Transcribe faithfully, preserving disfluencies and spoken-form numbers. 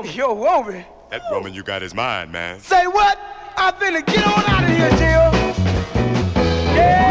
woman. Your woman? That woman you got is mine, man. Say what? I'm finna get on out of here, Jill. Yeah.